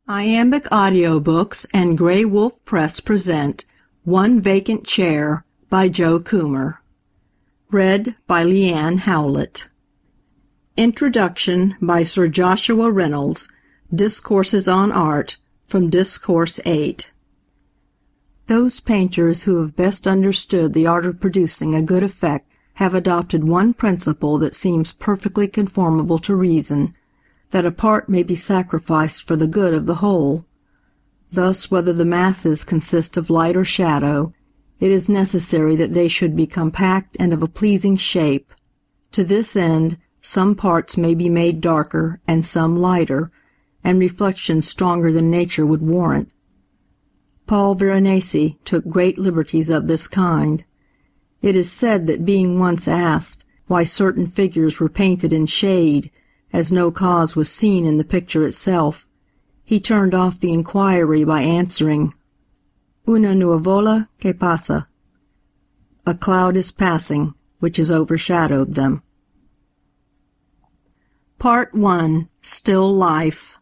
Iambic Audiobooks and Grey Wolf Press present One Vacant Chair by Joe Coomer. Read by Leanne Howlett. Introduction by Sir Joshua Reynolds. Discourses on Art, from Discourse 8. Those painters who have best understood the art of producing a good effect have adopted one principle that seems perfectly conformable to reason, that a part may be sacrificed for the good of the whole. Thus, whether the masses consist of light or shadow, it is necessary that they should be compact and of a pleasing shape. To this end, some parts may be made darker and some lighter, and reflections stronger than nature would warrant. Paul Veronese took great liberties of this kind. It is said that being once asked why certain figures were painted in shade, as no cause was seen in the picture itself, he turned off the inquiry by answering, "Una nuvola che passa." A cloud is passing, which has overshadowed them. Part 1. Still Life.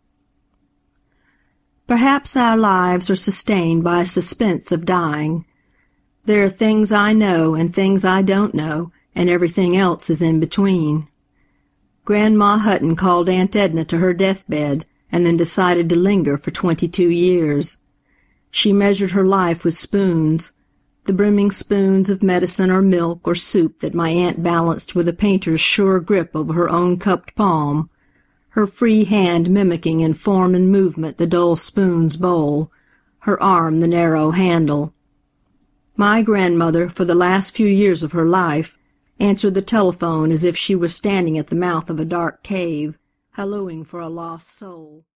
Perhaps our lives are sustained by a suspense of dying. There are things I know and things I don't know, and everything else is in between. Grandma Hutton called Aunt Edna to her deathbed and then decided to linger for 22 years. She measured her life with spoons, the brimming spoons of medicine or milk or soup that my aunt balanced with a painter's sure grip over her own cupped palm, her free hand mimicking in form and movement the dull spoon's bowl, her arm the narrow handle. My grandmother, for the last few years of her life, answered the telephone as if she were standing at the mouth of a dark cave, hallooing for a lost soul.